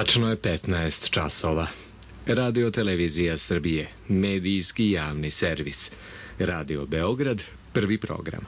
Tačno je 15 časova. Radio Televizija Srbije, medijski javni servis. Radio Beograd, prvi program.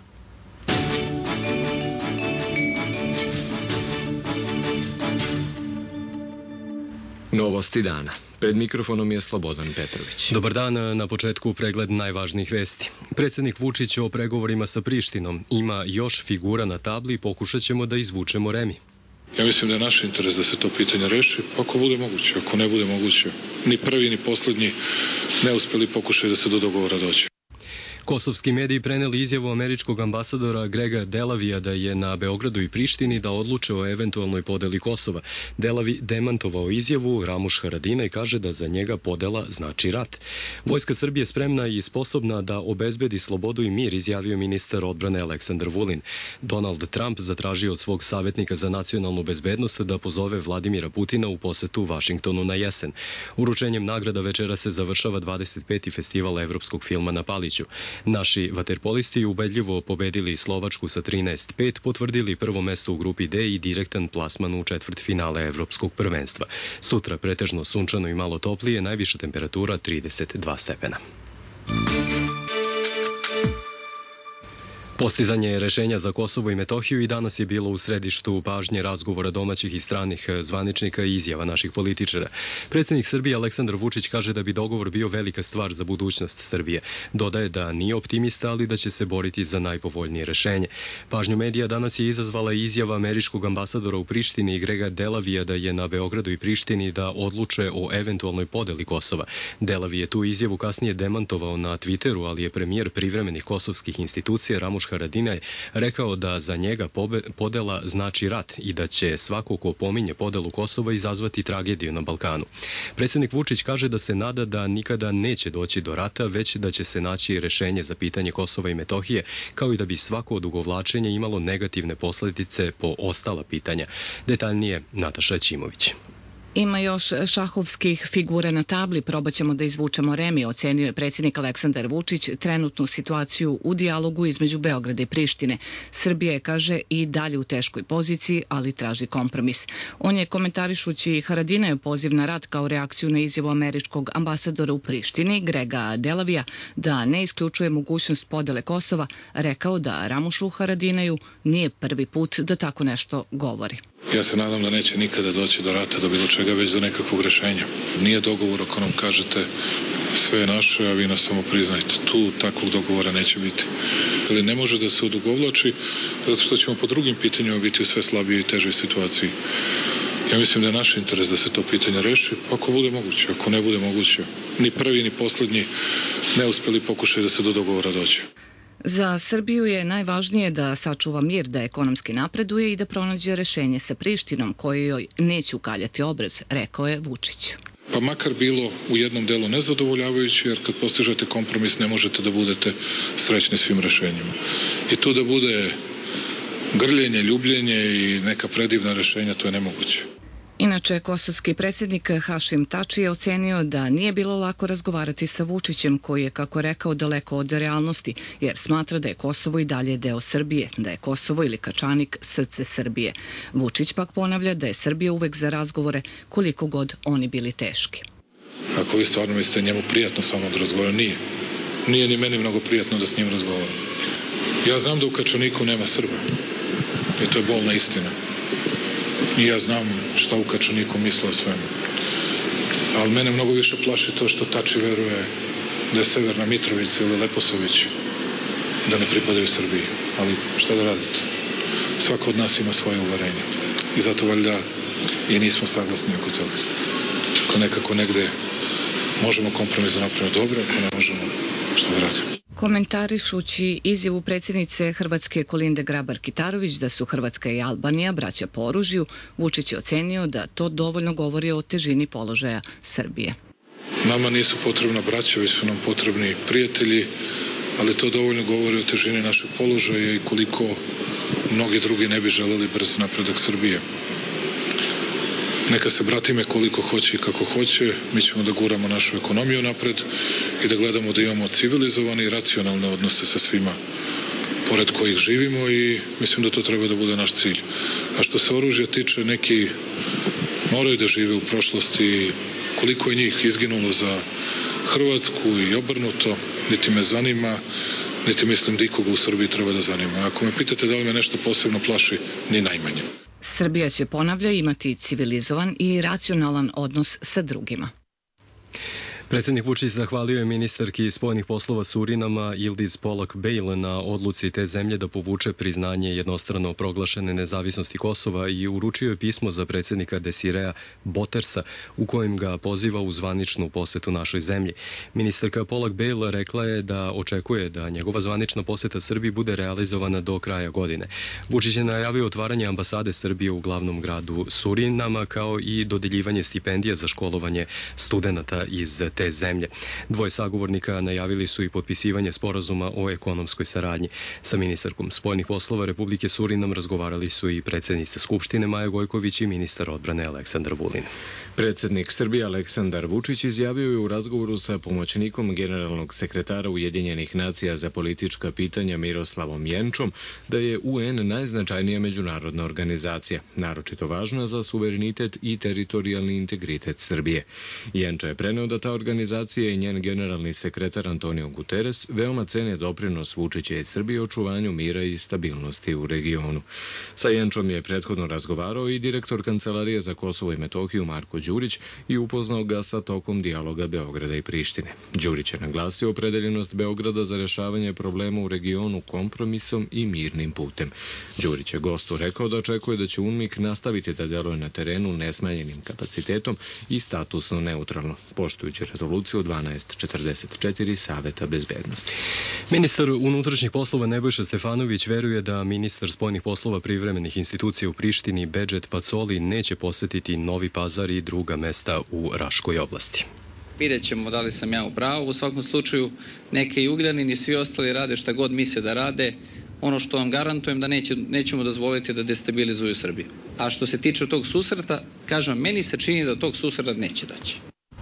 Novosti dana. Pred mikrofonom je Slobodan Petrović. Dobar dan, na početku pregled najvažnijih vesti. Predsjednik Vučić o pregovorima sa Prištinom. Ima još figura na tabli i pokušat ćemo da izvučemo remi. Ja mislim da je naš interes da se to pitanje reši, ako bude moguće. Ako ne bude moguće, ni prvi ni posljednji neuspjeli pokušaj da se do dogovora dođe. Kosovski mediji preneli izjavu američkog ambasadora Grega Delavija da je na Beogradu i Prištini da odluče o eventualnoj podeli Kosova. Delavi demantovao izjavu Ramuš Haradinaj kaže da za njega podela znači rat. Vojska Srbije spremna i sposobna da obezbedi slobodu i mir, izjavio ministar odbrane Aleksandar Vulin. Donald Trump zatražio od svog savjetnika za nacionalnu bezbednost da pozove Vladimira Putina u posetu Vašingtonu na jesen. Uručenjem nagrada večera se završava 25. festival evropskog filma na Paliću. Naši vaterpolisti ubedljivo pobedili Slovačku sa 13-5, potvrdili prvo mesto u grupi D i direktan plasman u četvrtfinale evropskog prvenstva. Sutra pretežno sunčano i malo toplije, najviša temperatura 32 stepena. Postizanje rešenja za Kosovo i Metohiju i danas je bilo u središtu pažnje razgovora domaćih i stranih zvaničnika i izjava naših političara. Predsjednik Srbije Aleksandar Vučić kaže da bi dogovor bio velika stvar za budućnost Srbije. Dodaje da nije optimista, ali da će se boriti za najpovoljnije rešenje. Pažnju medija danas je izazvala izjava američkog ambasadora u Prištini Grega Delavija da je na Beogradu i Prištini da odluče o eventualnoj podeli Kosova. Delavi je tu izjavu kasnije demantovao na Twitteru, ali je premijer privremenih kosovskih institucija Ramuš Haradinaj rekao da za njega podela znači rat i da će svako ko pominje podelu Kosova izazvati tragediju na Balkanu. Predsjednik Vučić kaže da se nada da nikada neće doći do rata, već da će se naći rešenje za pitanje Kosova i Metohije, kao i da bi svako odugovlačenje imalo negativne posljedice po ostala pitanja. Detaljnije Nataša Ćimović. Ima još šahovskih figura na tabli, probat ćemo da izvučemo remi, ocenio je predsjednik Aleksandar Vučić trenutnu situaciju u dijalogu između Beograda i Prištine. Srbija je, kaže, i dalje u teškoj poziciji, ali traži kompromis. On je, komentarišući Haradinaju poziv na rat kao reakciju na izjavu američkog ambasadora u Prištini, Grega Delavija, da ne isključuje mogućnost podele Kosova, rekao da Ramušu Haradinaju nije prvi put da tako nešto govori. Ja se nadam da neće nikada doći do rata, do bilo čega, već do nekakvog rešenja. Nije dogovor ako nam kažete sve je naše, a vi nas samo priznajte. Tu takvog dogovora neće biti. Ali ne može da se odugovlači, zato što ćemo po drugim pitanjima biti u sve slabijoj i težoj situaciji. Ja mislim da je naš interes da se to pitanje reši, ako bude moguće. Ako ne bude moguće, ni prvi ni posljednji neuspjeli pokušaj da se do dogovora dođe. Za Srbiju je najvažnije da sačuva mir, da ekonomski napreduje i da pronađe rešenje sa Prištinom, koji joj neće ukaljati obraz, rekao je Vučić. Pa makar bilo u jednom delu nezadovoljavajuće, jer kad postižete kompromis ne možete da budete srećni svim rešenjima. I tu da bude grljenje, ljubljenje i neka predivna rešenja, to je nemoguće. Inače, kosovski predsjednik Hašim Tači je ocenio da nije bilo lako razgovarati sa Vučićem, koji je, kako rekao, daleko od realnosti, jer smatra da je Kosovo i dalje deo Srbije, da je Kosovo ili Kačanik srce Srbije. Vučić pak ponavlja da je Srbija uvek za razgovore, koliko god oni bili teški. Ako vi stvarno mislite njemu prijatno samo da razgovaram, nije. Nije ni meni mnogo prijatno da s njim razgovaram. Ja znam da u Kačaniku nema Srba. I to je bolna istina. I ja znam šta u Kačaniku misle o svemu. Ali mene mnogo više plaši to što Tači veruje da je Severna Mitrovica ili Leposavić da ne pripadaju Srbiji. Ali šta da radite? Svako od nas ima svoje uverenje. I zato valjda i nismo saglasni oko toga. Ako nekako negde možemo kompromis da napravimo dobro, ako ne možemo, šta da radimo? Komentarišući izjavu predsjednice Hrvatske Kolinde Grabar-Kitarović da su Hrvatska i Albanija braća po oružju, Vučić je ocenio da to dovoljno govori o težini položaja Srbije. Nama nisu potrebna braća, već su nam potrebni prijatelji, ali to dovoljno govori o težini našeg položaja i koliko mnogi drugi ne bi želeli brz napredak Srbije. Neka se bratime koliko hoće i kako hoće, mi ćemo da guramo našu ekonomiju napred i da gledamo da imamo civilizovane i racionalne odnose sa svima pored kojih živimo i mislim da to treba da bude naš cilj. A što se oružja tiče, neki moraju da žive u prošlosti. Koliko je njih izginulo za Hrvatsku i obrnuto, niti me zanima, niti mislim da ikoga u Srbiji treba da zanima. Ako me pitate da li me nešto posebno plaši, ni najmanje. Srbija će, ponavlja, imati civilizovan i racionalan odnos sa drugima. Predsjednik Vučić zahvalio je ministarki spoljnih poslova Surinama Yildiz Polak-Bale na odluci te zemlje da povuče priznanje jednostrano proglašene nezavisnosti Kosova i uručio je pismo za predsjednika Desirea Botersa u kojem ga poziva u zvaničnu posetu našoj zemlji. Ministarka Polak-Bale rekla je da očekuje da njegova zvanična poseta Srbiji bude realizovana do kraja godine. Vučić je najavio otvaranje ambasade Srbije u glavnom gradu Surinama kao i dodeljivanje stipendija za školovanje studenata iz te zemlje. Dvoje sagovornika najavili su i potpisivanje sporazuma o ekonomskoj saradnji. Sa ministarkom spoljnih poslova Republike Surinam razgovarali su i predsjednica Skupštine Maja Gojković i ministar odbrane Aleksandar Vulin. Predsjednik Srbije Aleksandar Vučić izjavio je u razgovoru sa pomoćnikom generalnog sekretara Ujedinjenih nacija za politička pitanja Miroslavom Jenčom da je UN najznačajnija međunarodna organizacija, naročito važna za suverenitet i teritorijalni integritet Srbije. Jenča je preneo da ta organizacija i njen generalni sekretar Antonio Guterres veoma cene doprinos Vučića i Srbije očuvanju mira i stabilnosti u regionu. Sa Jenčom je prethodno razgovarao i direktor Kancelarije za Kosovo i Metohiju Marko Đurić i upoznao ga sa tokom dijaloga Beograda i Prištine. Đurić je naglasio opredeljenost Beograda za rešavanje problema u regionu kompromisom i mirnim putem. Đurić je gostu rekao da očekuje da će UNMIK nastaviti da deluje na terenu nesmanjenim kapacitetom i statusno neutralno, poštujući rezoluciju 1244 Saveta bezbednosti. Ministar unutrašnjih poslova Nebojša Stefanović veruje da ministar spoljnih poslova privremenih institucija u Prištini Bedžet Pacoli neće posetiti Novi Pazar i druga mesta u Raškoj oblasti. Vidjet ćemo da li sam ja u pravu. U svakom slučaju, neke i Ugljanin i svi ostali rade šta god misle da rade. Ono što vam garantujem da nećemo dozvoliti da destabilizuju Srbiju. A što se tiče tog susreta, kažem, meni se čini da tog susreta neće doći.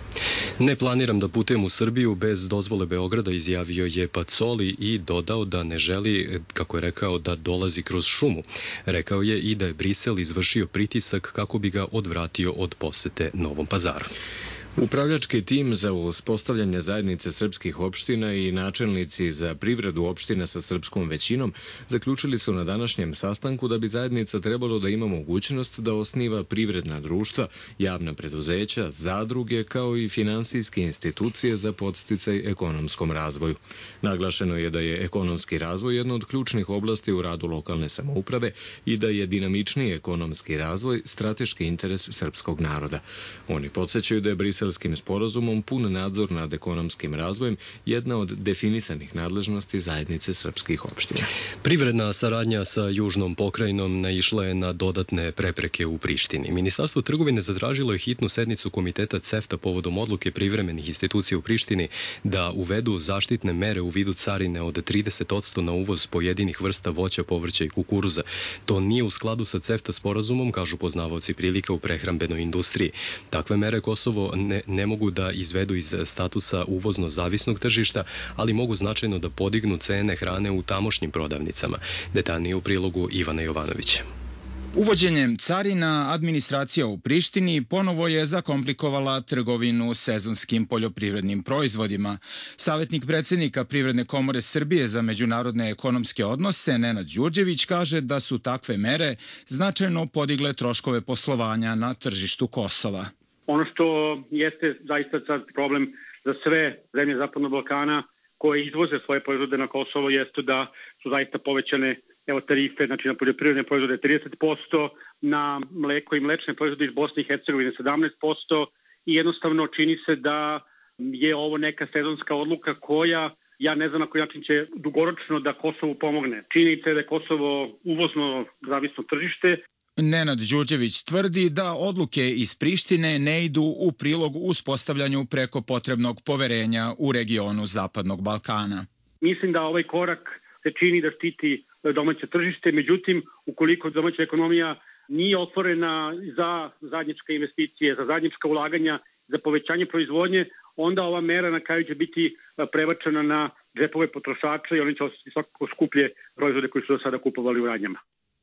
Ne planiram da putujem u Srbiju bez dozvole Beograda, izjavio je Pacoli i dodao da ne želi, kako je rekao, da dolazi kroz šumu. Rekao je i da je Brisel izvršio pritisak kako bi ga odvratio od posete Novom Pazaru. Upravljački tim za uspostavljanje zajednice srpskih opština i načelnici za privredu opština sa srpskom većinom zaključili su na današnjem sastanku da bi zajednica trebalo da ima mogućnost da osniva privredna društva, javna preduzeća, zadruge kao i finansijske institucije za podsticaj ekonomskom razvoju. Naglašeno je da je ekonomski razvoj jedna od ključnih oblasti u radu lokalne samouprave i da je dinamičniji ekonomski razvoj strateški interes srpskog naroda. Oni podsjećaju da je Briselskim sporazumom pun nadzor nad ekonomskim razvojem jedna od definisanih nadležnosti zajednice srpskih opština. Privredna saradnja sa južnom pokrajinom naišla je na dodatne prepreke u Prištini. Ministarstvo trgovine zatražilo je hitnu sednicu komiteta CEFTA povodom odluke privremenih institucija u Prištini da uvedu zaštitne mere u vidu carine od 30% na uvoz pojedinih vrsta voća, povrća i kukuruza. To nije u skladu sa CEFTA sporazumom, kažu poznavaoci prilika u prehrambenoj industriji. Takve mere Kosovo ne mogu da izvedu iz statusa uvozno zavisnog tržišta, ali mogu značajno da podignu cene hrane u tamošnjim prodavnicama. Detaljnije u prilogu Ivana Jovanovića. Uvođenjem carina, administracija u Prištini ponovo je zakomplikovala trgovinu sezonskim poljoprivrednim proizvodima. Savjetnik predsjednika Privredne komore Srbije za međunarodne ekonomske odnose, Nenad Đurđević, kaže da su takve mere značajno podigle troškove poslovanja na tržištu Kosova. Ono što jeste zaista sad problem za sve zemlje Zapadnog Balkana koje izvoze svoje proizvode na Kosovo jeste da su zaista povećane tarife, znači na poljoprivredne proizvode 30%, na mleko i mlečne proizvode iz Bosne i Hercegovine 17% i jednostavno čini se da je ovo neka sezonska odluka koja, ja ne znam na koji način će dugoročno da Kosovu pomogne. Činjenica je da je Kosovo uvozno zavisno tržište. Nenad Đurđević tvrdi da odluke iz Prištine ne idu u prilog uspostavljanju preko potrebnog poverenja u regionu Zapadnog Balkana. Mislim da ovaj korak se čini da štiti domaće tržište, međutim, ukoliko domaća ekonomija nije otvorena za zajedničke investicije, za zajednička ulaganja, za povećanje proizvodnje, onda ova mera na kraju će biti prebačena na džepove potrošača i oni će osjetiti svakako skuplje proizvode koji su do sada kupovali u radnjama.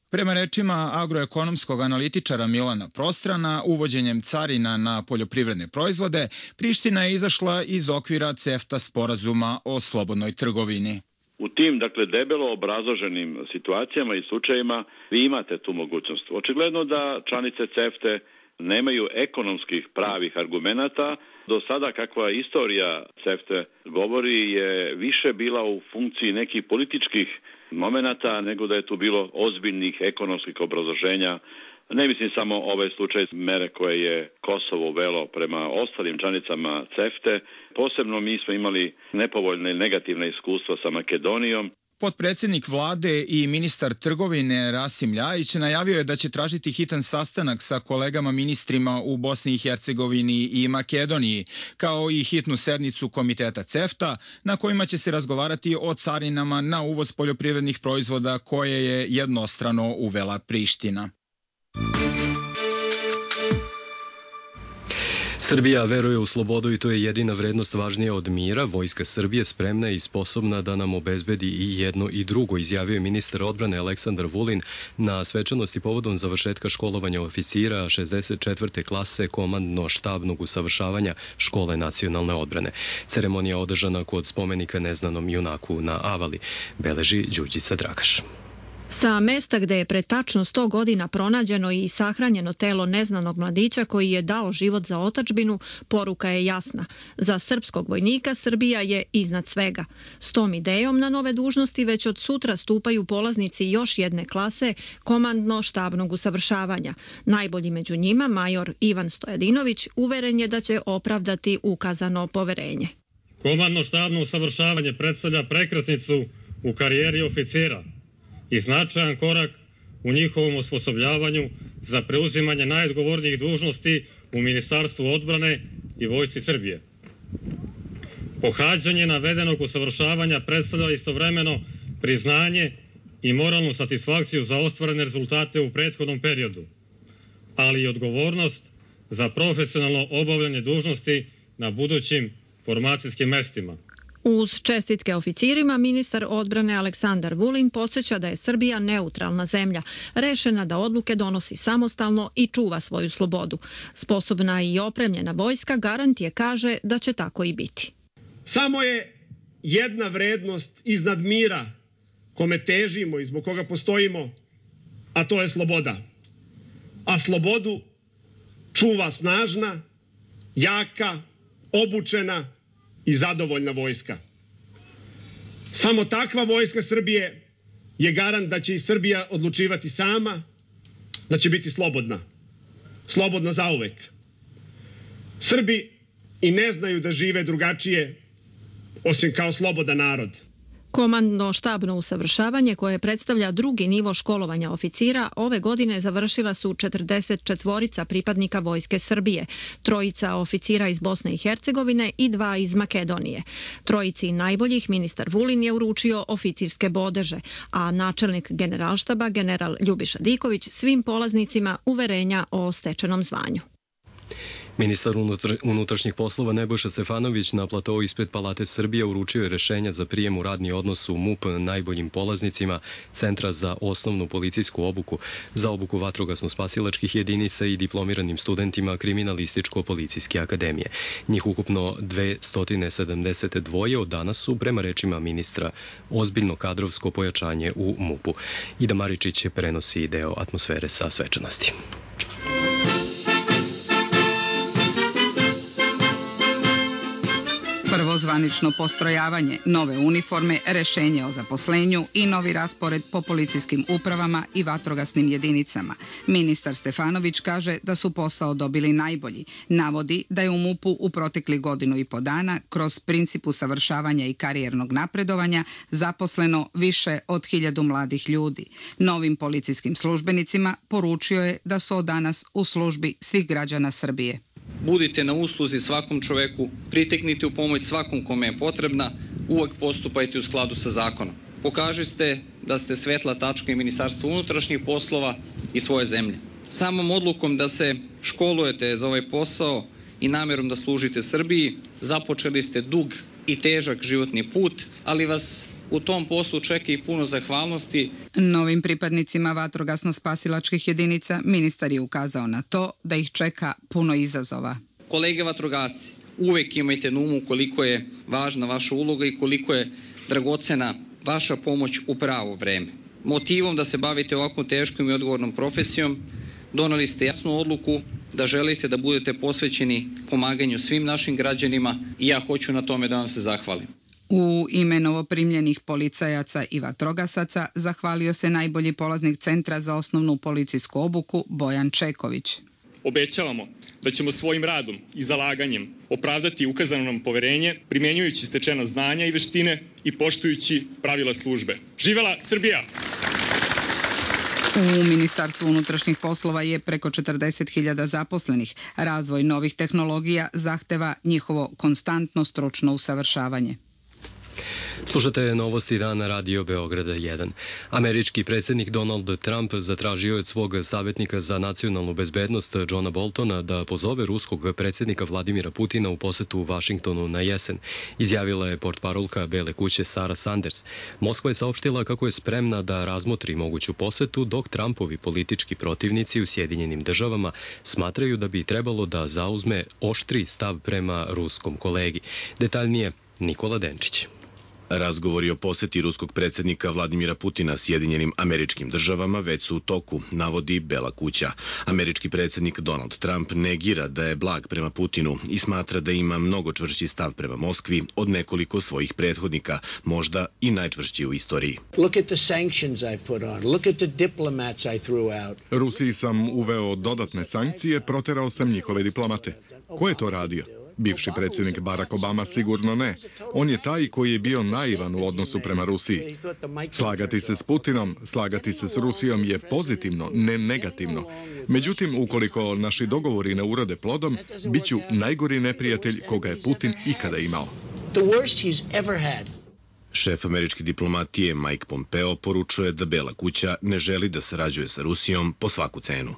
Prema rečima agroekonomskog analitičara Milana Prostrana, uvođenjem carina na poljoprivredne proizvode, Priština je izašla iz okvira CEFTA sporazuma o slobodnoj trgovini. U tim, debelo obrazloženim situacijama i slučajima vi imate tu mogućnost. Očigledno da članice CEFTA nemaju ekonomskih pravih argumenata. Do sada kakva istorija CEFTA govori je više bila u funkciji nekih političkih momenata nego da je tu bilo ozbiljnih ekonomskih obrazloženja. Ne mislim samo ovaj slučaj mere koje je Kosovo uvelo prema ostalim članicama CEFTA. Posebno mi smo imali nepovoljne i negativne iskustva sa Makedonijom. Potpredsjednik vlade i ministar trgovine Rasim Ljajić najavio je da će tražiti hitan sastanak sa kolegama ministrima u Bosni i Hercegovini i Makedoniji, kao i hitnu sednicu komiteta CEFTA, na kojima će se razgovarati o carinama na uvoz poljoprivrednih proizvoda koje je jednostrano uvela Priština. Srbija veruje u slobodu i to je jedina vrednost važnija od mira. Vojska Srbije spremna je i sposobna da nam obezbedi i jedno i drugo, izjavio je ministar odbrane Aleksandar Vulin na svečanosti povodom završetka školovanja oficira 64. klase komandno-štabnog usavršavanja Škole nacionalne odbrane. Ceremonija održana kod spomenika neznanom junaku na Avali, beleži Đurđica Dragaš. Sa mesta gde je pre tačno 100 godina pronađeno i sahranjeno telo neznanog mladića koji je dao život za otadžbinu, poruka je jasna. Za srpskog vojnika Srbija je iznad svega. S tom idejom na nove dužnosti već od sutra stupaju polaznici još jedne klase komandno-štabnog usavršavanja. Najbolji među njima, major Ivan Stojadinović, uveren je da će opravdati ukazano poverenje. Komandno-štabno usavršavanje predstavlja prekretnicu u karijeri oficira i značajan korak u njihovom osposobljavanju za preuzimanje najodgovornijih dužnosti u Ministarstvu odbrane i Vojsci Srbije. Pohađanje navedenog usavršavanja predstavlja istovremeno priznanje i moralnu satisfakciju za ostvarene rezultate u prethodnom periodu, ali i odgovornost za profesionalno obavljanje dužnosti na budućim formacijskim mestima. Uz čestitke oficirima, ministar odbrane Aleksandar Vulin podsjeća da je Srbija neutralna zemlja, rešena da odluke donosi samostalno i čuva svoju slobodu. Sposobna i opremljena vojska garant je, kaže, da će tako i biti. Samo je jedna vrednost iznad mira kome težimo i zbog koga postojimo, a to je sloboda. A slobodu čuva snažna, jaka, obučena i zadovoljna vojska. Samo takva vojska Srbije je garant da će i Srbija odlučivati sama, da će biti slobodna. Slobodna zauvek. Srbi i ne znaju da žive drugačije osim kao slobodan narod. Komandno-štabno usavršavanje, koje predstavlja drugi nivo školovanja oficira, ove godine završila su 44 pripadnika Vojske Srbije, 3 oficira iz Bosne i Hercegovine i 2 iz Makedonije. 3 najboljih ministar Vulin je uručio oficirske bodeže, a načelnik generalštaba general Ljubiša Diković svim polaznicima uverenja o stečenom zvanju. Ministar unutrašnjih poslova Nebojša Stefanović na platou ispred Palate Srbije uručio je rešenja za prijem u radni odnos u MUP najboljim polaznicima Centra za osnovnu policijsku obuku, za obuku vatrogasno-spasilačkih jedinica i diplomiranim studentima Kriminalističko-policijske akademije. Njih ukupno 272 od danas su, prema rečima ministra, ozbiljno kadrovsko pojačanje u MUP-u. Ida Maričić prenosi deo atmosfere sa svečanosti. Prvo zvanično postrojavanje, nove uniforme, rešenje o zaposlenju i novi raspored po policijskim upravama i vatrogasnim jedinicama. Ministar Stefanović kaže da su posao dobili najbolji. Navodi da je u MUP-u u protekli 1,5 godine kroz princip usavršavanja i karijernog napredovanja zaposleno više od 1000 mladih ljudi. Novim policijskim službenicima poručio je da su od danas u službi svih građana Srbije. Budite na usluzi svakom čoveku, priteknite u pomoć svakom kome je potrebna, uvek postupajte u skladu sa zakonom. Pokažite da ste svetla tačka i Ministarstva unutrašnjih poslova i svoje zemlje. Samom odlukom da se školujete za ovaj posao i namerom da služite Srbiji. Započeli ste dug i težak životni put, ali vas u tom poslu čeka i puno zahvalnosti. Novim pripadnicima vatrogasno-spasilačkih jedinica ministar je ukazao na to da ih čeka puno izazova. Kolege vatrogasci, uvek imajte na umu koliko je važna vaša uloga i koliko je dragocena vaša pomoć u pravo vreme. Motivom da se bavite ovakvom teškom i odgovornom profesijom doneli ste jasnu odluku da želite da budete posvećeni pomaganju svim našim građanima i ja hoću na tome da vam se zahvalim. U ime novoprimljenih policajaca i vatrogasaca zahvalio se najbolji polaznik Centra za osnovnu policijsku obuku Bojan Čeković. Obećavamo da ćemo svojim radom i zalaganjem opravdati ukazano nam poverenje, primjenjujući stečena znanja i veštine i poštujući pravila službe. Živela Srbija! U Ministarstvu unutrašnjih poslova je preko 40.000 zaposlenih. Razvoj novih tehnologija zahteva njihovo konstantno stručno usavršavanje. Slušate novosti dana Radio Beograda 1. Američki predsjednik Donald Trump zatražio je od svog savjetnika za nacionalnu bezbednost Johna Boltona da pozove ruskog predsjednika Vladimira Putina u posetu u Vašingtonu na jesen, izjavila je portparolka Bele kuće Sara Sanders. Moskva je saopštila kako je spremna da razmotri moguću posetu, dok Trumpovi politički protivnici u Sjedinjenim državama smatraju da bi trebalo da zauzme oštri stav prema ruskom kolegi. Detaljnije Nikola Denčić. Razgovori o poseti ruskog predsjednika Vladimira Putina Sjedinjenim Američkim Državama već su u toku, navodi Bela kuća. Američki predsjednik Donald Trump negira da je blag prema Putinu i smatra da ima mnogo čvršći stav prema Moskvi od nekoliko svojih prethodnika, možda i najčvršći u istoriji. Rusiji sam uveo dodatne sankcije, proterao sam njihove diplomate. Ko je to radio? Bivši predsjednik Barack Obama sigurno ne. On je taj koji je bio naivan u odnosu prema Rusiji. Slagati se s Putinom, slagati se s Rusijom je pozitivno, ne negativno. Međutim, ukoliko naši dogovori ne urode plodom, bit ću najgori neprijatelj koga je Putin ikada imao. Šef američke diplomatije Mike Pompeo poručuje da Bela kuća ne želi da sarađuje sa Rusijom po svaku cenu.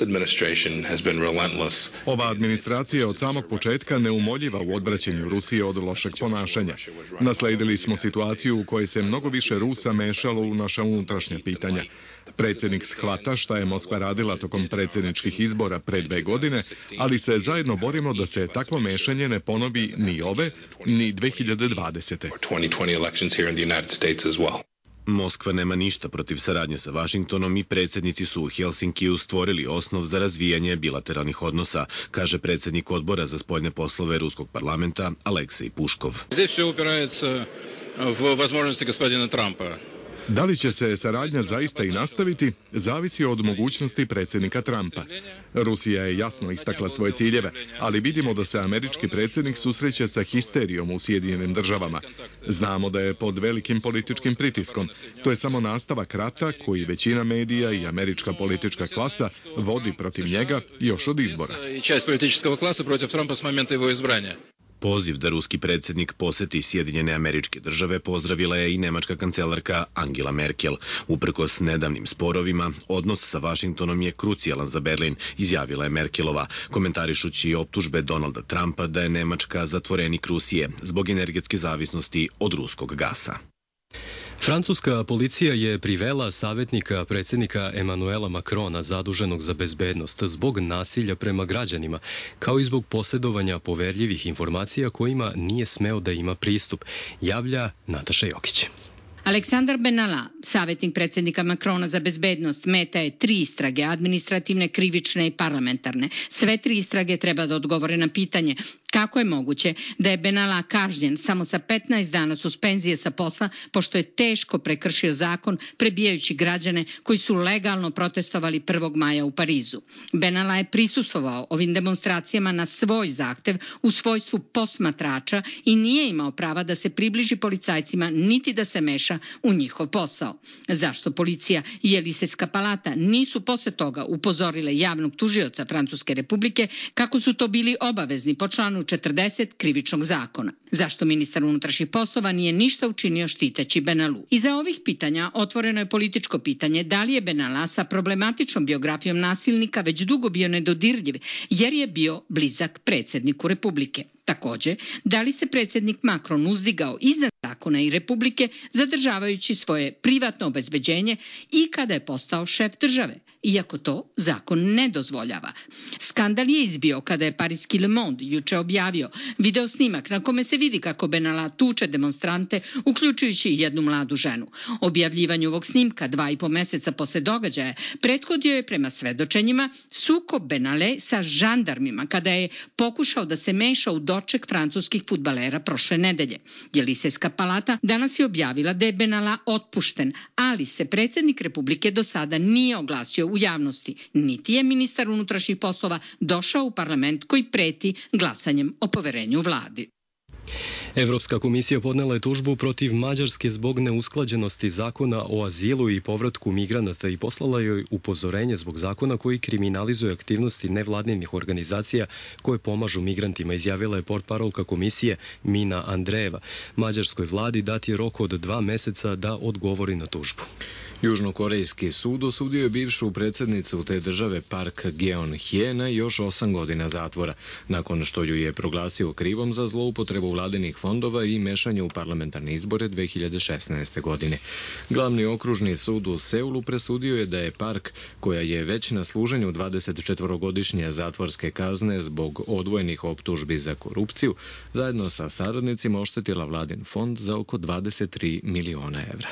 Ova administracija je od samog početka neumoljiva u odvraćanju Rusije od lošeg ponašanja. Nasledili smo situaciju u kojoj se mnogo više Rusa mešalo u naša unutrašnja pitanja. Predsjednik shvata šta je Moskva radila tokom predsjedničkih izbora pre 2 godine, ali se zajedno borimo da se takvo mešanje ne ponovi ni ove, ni 2020. Moskva nema ništa protiv saradnje sa Vašingtonom i predsjednici su u Helsinkiju stvorili osnov za razvijanje bilateralnih odnosa, kaže predsjednik odbora za spoljne poslove Ruskog parlamenta Aleksej Puškov. Здесь все упирается в возможности господина Трампа. Da li će se saradnja zaista i nastaviti, zavisi od mogućnosti predsjednika Trumpa. Rusija je jasno istakla svoje ciljeve, ali vidimo da se američki predsjednik susreće sa histerijom u Sjedinjenim državama. Znamo da je pod velikim političkim pritiskom. To je samo nastavak rata koji većina medija i američka politička klasa vodi protiv njega još od izbora. Poziv da ruski predsjednik poseti Sjedinjene Američke Države pozdravila je i nemačka kancelarka Angela Merkel. Uprkos nedavnim sporovima, odnos sa Vašingtonom je krucijalan za Berlin, izjavila je Merkelova, komentarišući optužbe Donalda Trumpa da je Nemačka zatvorenik Rusije zbog energetske zavisnosti od ruskog gasa. Francuska policija je privela savjetnika predsjednika Emanuela Macrona zaduženog za bezbednost zbog nasilja prema građanima, kao i zbog posjedovanja poverljivih informacija kojima nije smeo da ima pristup, javlja Nataša Jokić. Aleksandar Benalla, savjetnik predsjednika Macrona za bezbednost, meta je 3 istrage, administrativne, krivične i parlamentarne. Sve 3 istrage treba da odgovore na pitanje kako je moguće da je Benalla kažnjen samo sa 15 dana suspenzije sa posla, pošto je teško prekršio zakon prebijajući građane koji su legalno protestovali 1. maja u Parizu. Benalla je prisustvovao ovim demonstracijama na svoj zahtev u svojstvu posmatrača i nije imao prava da se približi policajcima niti da se meša u njihov posao. Zašto policija i Elise Skapalata nisu posle toga upozorile javnog tužioca Francuske republike kako su to bili obavezni po članu članu 40 krivičnog zakona. Zašto ministar unutrašnjih poslova nije ništa učinio štiteći Benalu? Iza ovih pitanja otvoreno je političko pitanje da li je Benala sa problematičnom biografijom nasilnika već dugo bio nedodirljiv jer je bio blizak predsjedniku Republike. Takođe, da li se predsjednik Macron uzdigao iznad zakona i Republike zadržavajući svoje privatno obezbeđenje i kada je postao šef države, iako to zakon ne dozvoljava. Skandal je izbio kada je pariski Le Monde juče objavio video snimak na kome se vidi kako Benala tuče demonstrante, uključujući i jednu mladu ženu. Objavljivanju ovog snimka 2,5 meseca posle događaja prethodio je prema svedočenjima sukob Benale sa žandarmima kada je pokušao da se meša u doček francuskih fudbalera prošle nedelje. Jelisejska palata danas je objavila da je Benala otpušten, ali se predsjednik Republike do sada nije oglasio u javnosti, niti je ministar unutrašnjih poslova došao u parlament koji preti glasanjem o poverenju vladi. Evropska komisija podnela je tužbu protiv Mađarske zbog neusklađenosti zakona o azilu i povratku migranata i poslala joj upozorenje zbog zakona koji kriminalizuje aktivnosti nevladinih organizacija koje pomažu migrantima, izjavila je portparolka komisije Mina Andrejeva. Mađarskoj vladi dat je rok od 2 meseca da odgovori na tužbu. Južnokorejski sud osudio je bivšu predsjednicu te države Park Geun-hye na još 8 godina zatvora, nakon što ju je proglasio krivom za zloupotrebu vladinih fondova i mešanje u parlamentarne izbore 2016. godine. Glavni okružni sud u Seulu presudio je da je Park, koja je već na služenju 24-godišnje zatvorske kazne zbog odvojenih optužbi za korupciju, zajedno sa saradnicima oštetila vladin fond za oko 23 miliona evra.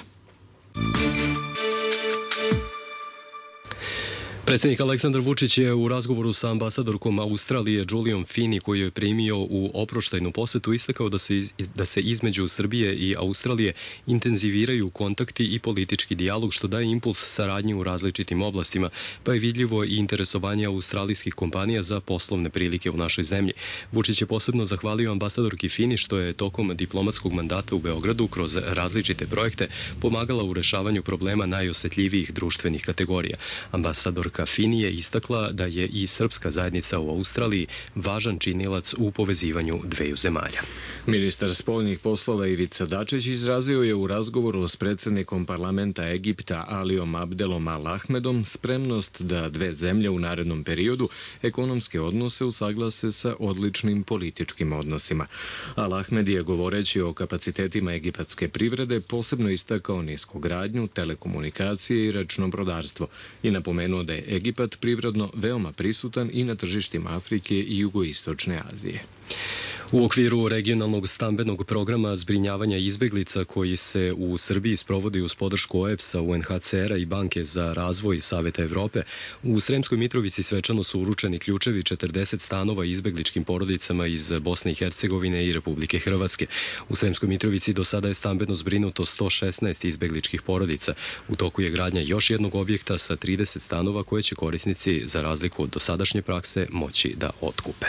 Predsjednik Aleksandar Vučić je u razgovoru sa ambasadorkom Australije Julijom Fini, koju je primio u oproštajnu posetu, istakao da se između Srbije i Australije intenziviraju kontakti i politički dijalog, što daje impuls saradnji u različitim oblastima, pa je vidljivo i interesovanje australijskih kompanija za poslovne prilike u našoj zemlji. Vučić je posebno zahvalio ambasadorki Fini što je tokom diplomatskog mandata u Beogradu kroz različite projekte pomagala u rešavanju problema najosetljivijih društvenih kategorija. Ambasadorka Fini je istakla da je i srpska zajednica u Australiji važan činilac u povezivanju dveju zemalja. Ministar spoljnih poslova Ivica Dačić izrazio je u razgovoru s predsjednikom parlamenta Egipta Alijom Abdelom Al Ahmedom spremnost da dve zemlje u narednom periodu ekonomske odnose usaglase sa odličnim političkim odnosima. Al Ahmed je, govoreći o kapacitetima egipatske privrede, posebno istakao niskogradnju, telekomunikacije i rečno brodarstvo i napomenuo da je Egipat privredno veoma prisutan i na tržištima Afrike i jugoistočne Azije. U okviru regionalnog stambenog programa zbrinjavanja izbeglica koji se u Srbiji sprovodi uz podršku OEBS-a, UNHCR-a i Banke za razvoj Saveta Evrope, u Sremskoj Mitrovici svečano su uručeni ključevi 40 stanova izbegličkim porodicama iz Bosne i Hercegovine i Republike Hrvatske. U Sremskoj Mitrovici do sada je stambeno zbrinuto 116 izbegličkih porodica. U toku je gradnja još jednog objekta sa 30 stanova koje će korisnici, za razliku od dosadašnje prakse, moći da otkupe.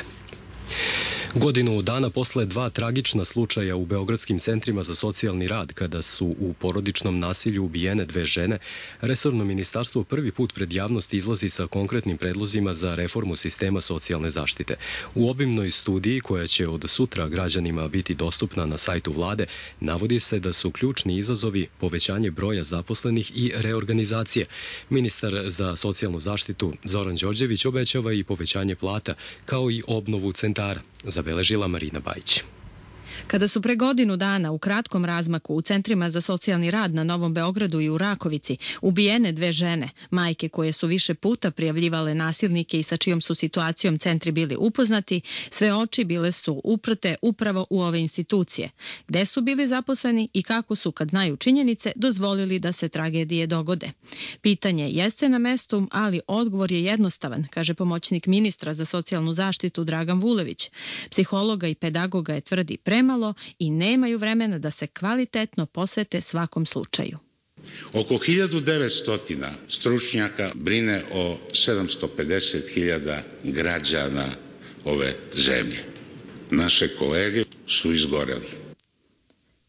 Godinu dana posle 2 tragična slučaja u beogradskim centrima za socijalni rad, kada su u porodičnom nasilju ubijene 2 žene, resorno ministarstvo prvi put pred javnost izlazi sa konkretnim predlozima za reformu sistema socijalne zaštite. U obimnoj studiji, koja će od sutra građanima biti dostupna na sajtu vlade, navodi se da su ključni izazovi povećanje broja zaposlenih i reorganizacije. Ministar za socijalnu zaštitu Zoran Đorđević obećava i povećanje plata, kao i obnovu centara, zabeležila Marina Bajić. Kada su pre godinu dana u kratkom razmaku u centrima za socijalni rad na Novom Beogradu i u Rakovici ubijene 2 žene, majke koje su više puta prijavljivale nasilnike i sa čijom su situacijom centri bili upoznati, sve oči bile su uprte upravo u ove institucije. Gde su bili zaposleni i kako su, kad znaju činjenice, dozvolili da se tragedije dogode? Pitanje jeste na mestu, ali odgovor je jednostavan, kaže pomoćnik ministra za socijalnu zaštitu Dragan Vulević. Psihologa i pedagoga je, tvrdi, premalo i nemaju vremena da se kvalitetno posvete svakom slučaju. Oko 1900 stručnjaka brine o 750.000 građana ove zemlje. Naše kolege su izgoreli.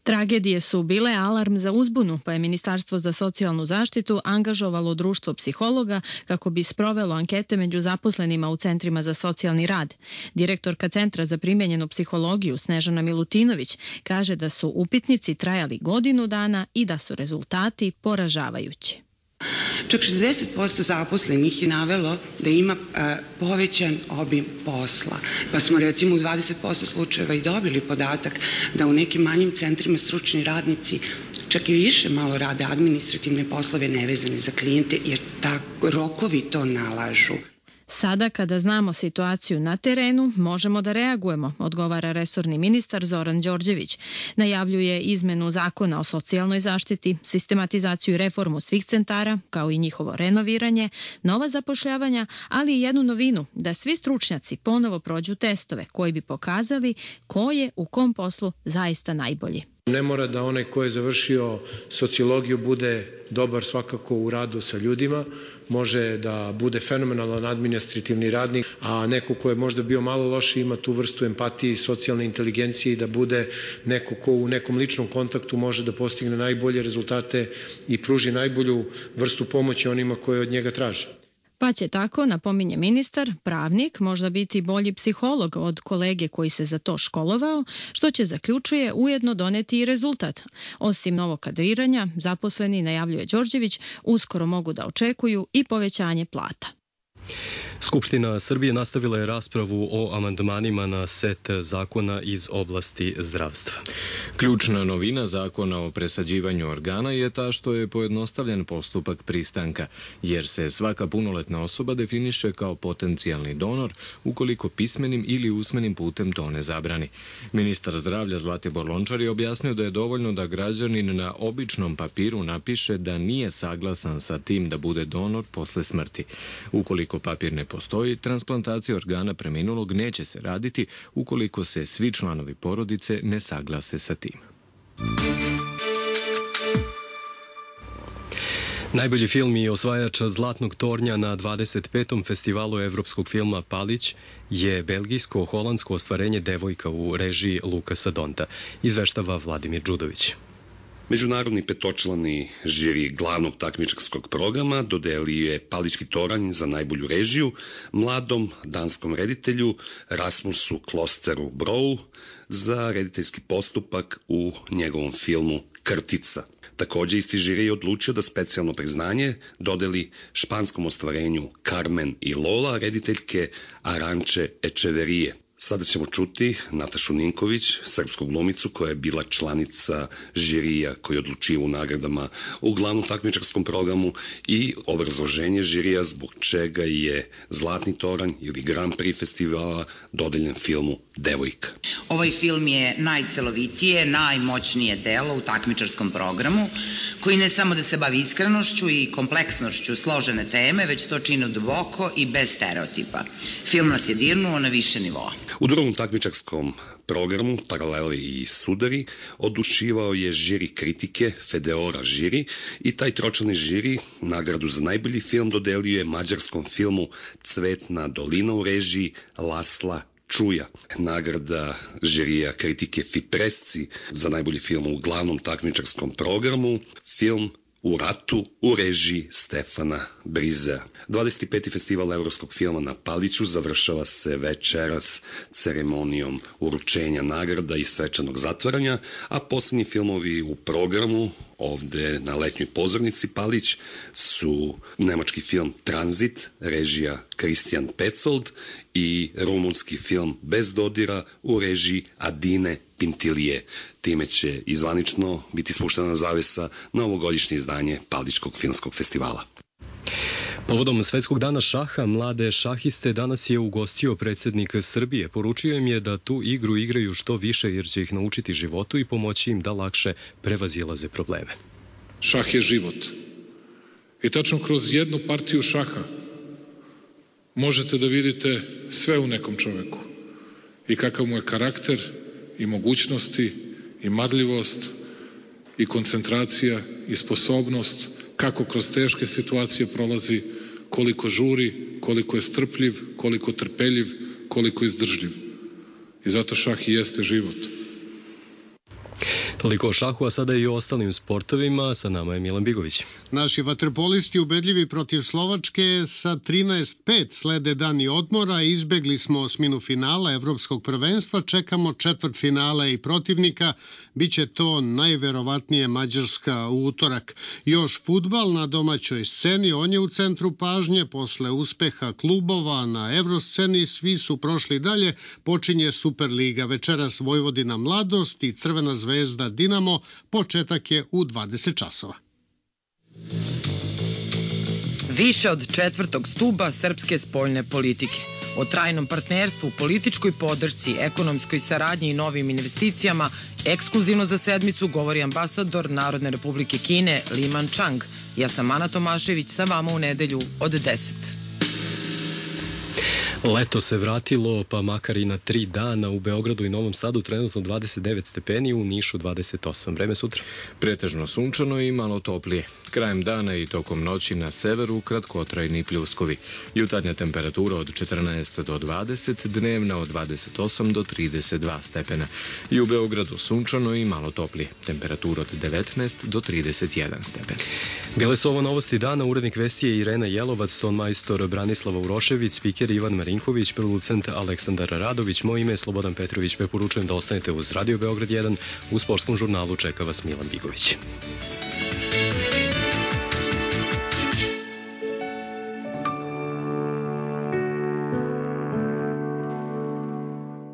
Tragedije su bile alarm za uzbunu, pa je Ministarstvo za socijalnu zaštitu angažovalo društvo psihologa kako bi sprovelo ankete među zaposlenima u centrima za socijalni rad. Direktorka Centra za primenjenu psihologiju Snežana Milutinović kaže da su upitnici trajali godinu dana i da su rezultati poražavajući. Čak 60% zaposlenih je navelo da ima povećan obim posla. Pa smo recimo u 20% slučajeva i dobili podatak da u nekim manjim centrima stručni radnici čak i više malo rade administrativne poslove nevezane za klijente jer rokovi to nalažu. Sada, kada znamo situaciju na terenu, možemo da reagujemo, odgovara resorni ministar Zoran Đorđević. Najavljuje izmenu zakona o socijalnoj zaštiti, sistematizaciju i reformu svih centara, kao i njihovo renoviranje, nova zapošljavanja, ali i jednu novinu, da svi stručnjaci ponovo prođu testove koji bi pokazali ko je u kom poslu zaista najbolji. Ne mora da onaj ko je završio sociologiju bude dobar svakako u radu sa ljudima, može da bude fenomenalan administrativni radnik, a neko ko je možda bio malo loši ima tu vrstu empatije i socijalne inteligencije i da bude neko ko u nekom ličnom kontaktu može da postigne najbolje rezultate i pruži najbolju vrstu pomoći onima koje od njega traže. Pa će tako, napominje ministar, pravnik možda biti bolji psiholog od kolege koji se za to školovao, što će, zaključuje, ujedno doneti i rezultat. Osim novog kadriranja, zaposleni, najavljuje Đorđević, uskoro mogu da očekuju i povećanje plata. Skupština Srbije nastavila je raspravu o amandmanima na set zakona iz oblasti zdravstva. Ključna novina zakona o presađivanju organa je ta što je pojednostavljen postupak pristanka, jer se svaka punoletna osoba definiše kao potencijalni donor ukoliko pismenim ili usmenim putem to ne zabrani. Ministar zdravlja Zlatibor Lončar je objasnio da je dovoljno da građanin na običnom papiru napiše da nije saglasan sa tim da bude donor posle smrti. Ukoliko papir ne postoji, transplantacija organa preminulog neće se raditi ukoliko se svi članovi porodice ne saglase sa tim. Najbolji film i osvajač Zlatnog tornja na 25. festivalu evropskog filma Palić je belgijsko-holandsko ostvarenje Devojka u režiji Lukasa Donta, izveštava Vladimir Đudović. Međunarodni petočlani žiri glavnog takmičarskog programa dodelio je Palički toranj za najbolju režiju mladom danskom reditelju Rasmusu Klosteru Brou za rediteljski postupak u njegovom filmu Krtica. Takođe, isti žiri je odlučio da specijalno priznanje dodeli španskom ostvarenju Carmen i Lola, rediteljke Aranče Echeverije. Sada ćemo čuti Natašu Ninković, srpsku glumicu koja je bila članica žirija koji je odlučio u nagradama u glavnom takmičarskom programu i obrazloženje žirija zbog čega je Zlatni toranj ili Grand Prix festivala dodeljen filmu Devojka. Ovaj film je najcelovitije, najmoćnije delo u takmičarskom programu koji ne samo da se bavi iskrenošću i kompleksnošću složene teme, već to čini duboko i bez stereotipa. Film nas je dirnuo na više nivoa. U drugom takmičarskom programu Paraleli i sudari odlučivao je žiri kritike Fedeora žiri i taj tročlani žiri nagradu za najbolji film dodelio je mađarskom filmu Cvetna dolina u režiji Lasla Čuja. Nagrada žirija kritike Fipresci za najbolji film u glavnom takmičarskom programu film U ratu u režiji Stefana Brizea. 25. festival evropskog filma na Paliću završava se večeras ceremonijom uručenja nagrada i svečanog zatvaranja, a posljednji filmovi u programu ovde na letnjoj pozornici Palić su nemački film Tranzit, režija Kristijan Petzold i rumunski film Bez dodira u režiji Adine Pintilije. Time će izvanično biti spuštena zavesa na ovogodišnje izdanje Paličkog filmskog festivala. Povodom Svetskog dana šaha, mlade šahiste danas je ugostio predsjednik Srbije. Poručio im je da tu igru igraju što više jer će ih naučiti životu i pomoći im da lakše prevazilaze probleme. Šah je život. I tačno kroz jednu partiju šaha možete da vidite sve u nekom čoveku. I kakav mu je karakter, i mogućnosti, i marljivost, i koncentracija, i sposobnost, kako kroz teške situacije prolazi, koliko žuri, koliko je strpljiv, koliko trpeljiv, koliko izdržljiv. I zato šah i jeste život. Toliko o šahu, a sada i o ostalim sportovima. Sa nama je Milan Bigović. Naši vaterpolisti ubedljivi protiv Slovačke sa 13-5 slede dani odmora. Izbegli smo osminu finala Evropskog prvenstva. Čekamo četvrtfinale i protivnika. Biće to najverovatnije Mađarska u utorak. Još fudbal na domaćoj sceni, on je u centru pažnje. Posle uspeha klubova na evrosceni svi su prošli dalje. Počinje Superliga. Večeras Vojvodina Mladost i Crvena zvezda Dinamo. Početak je u 20 časova. Više od četvrtog stuba srpske spoljne politike. O trajnom partnerstvu, političkoj podršci, ekonomskoj saradnji i novim investicijama ekskluzivno za sedmicu govori ambasador Narodne republike Kine Li Manchang. Ja sam Ana Tomašević, sa vama u nedelju od 10. Leto se vratilo, pa makar i na 3 dana. U Beogradu i Novom Sadu trenutno 29 stepeni, u Nišu 28. Vreme sutra? Pretežno sunčano i malo toplije. Krajem dana i tokom noći na severu kratkotrajni pljuskovi. Jutarnja temperatura od 14 do 20, dnevna od 28 do 32 stepena. I u Beogradu sunčano i malo toplije. Temperatura od 19 do 31 stepen. Bile su ovo novosti dana. Urednik vesti je Irena Jelovac, ton majstor Branislava Urošević, spiker Ivan Marinković, producent Aleksandar Radović. Moje ime je Slobodan Petrović. Preporučujem da ostanete uz Radio Beograd 1. U sportskom žurnalu čeka vas Milan Bigović.